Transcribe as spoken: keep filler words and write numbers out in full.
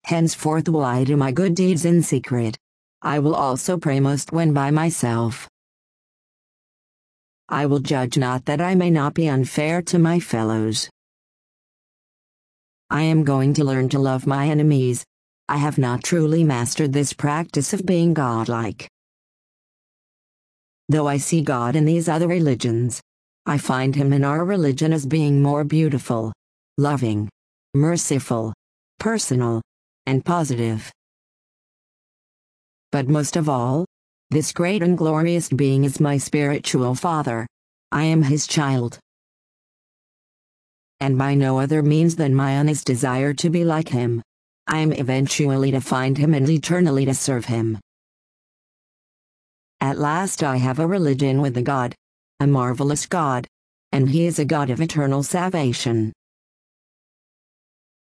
Henceforth will I do my good deeds in secret. I will also pray most when by myself. I will judge not that I may not be unfair to my fellows. I am going to learn to love my enemies. I have not truly mastered this practice of being godlike. Though I see God in these other religions, I find him in our religion as being more beautiful, loving, merciful, personal, and positive. But most of all, this great and glorious being is my spiritual father. I am his child. And by no other means than my honest desire to be like him, I am eventually to find him and eternally to serve him. At last I have a religion with a God, a marvelous God, and he is a God of eternal salvation.